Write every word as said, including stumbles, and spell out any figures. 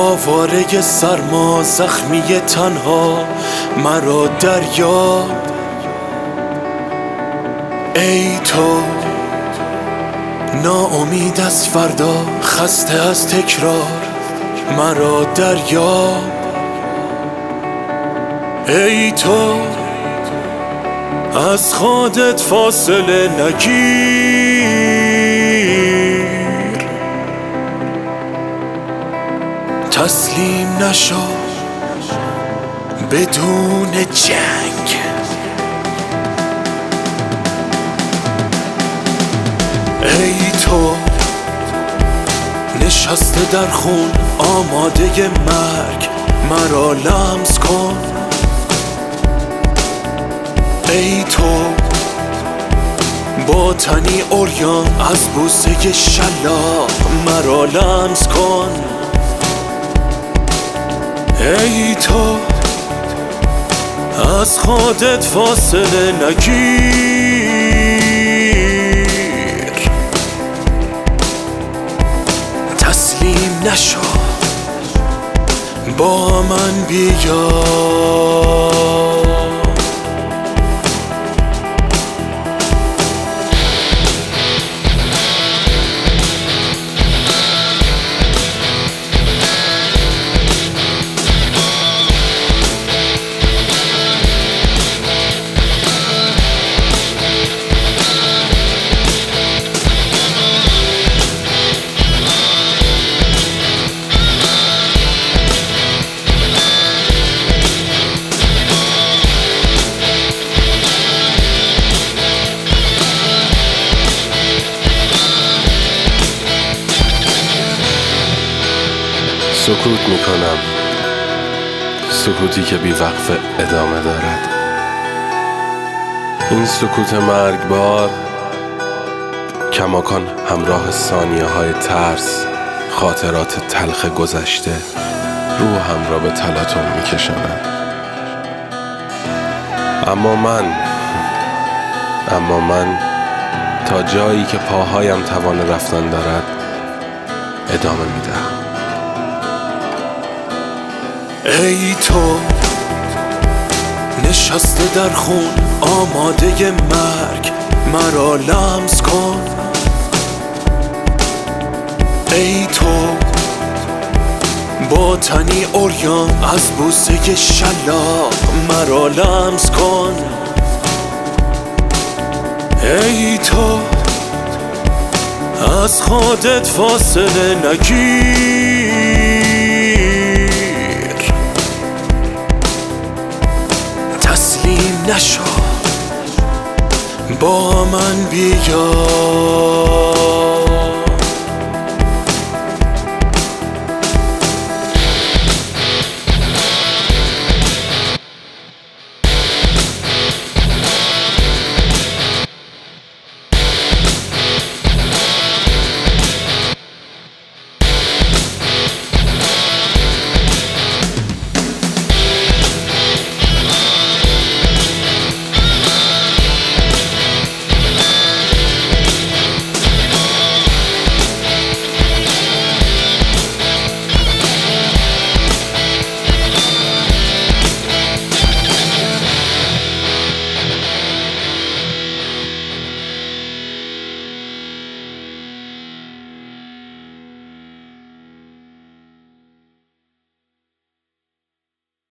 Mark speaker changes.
Speaker 1: آواره سرما زخمی تنها مرا دریاب. ای تو ناامید از فردا، خسته از تکرار مرا دریاب. ای تو از خودت فاصله نگیر، تسلیم نشو بدون جنگ. ای تو نشسته در خون آماده مرگ مرا لمس کن. ای تو با تنی عریان از بوسه شلاق مرا لمس کن. ای تو از خودت فاصله نگیر، تسلیم نشو با من بیا.
Speaker 2: سکوت میکنم، سکوتی که بی وقفه ادامه دارد. این سکوت مرگبار کماکان همراه ثانیه های ترس، خاطرات تلخ گذشته روحم را به تلاطم میکشاند. اما من اما من تا جایی که پاهایم توان رفتن دارد ادامه میدهم.
Speaker 1: ای تو نشسته در خون آماده مرگ مرا لمس کن. ای تو با تنی عریان از بوسه شلاق مرا لمس کن. ای تو از خودت فاصله نگیر، تسلیم نشو با من بیا.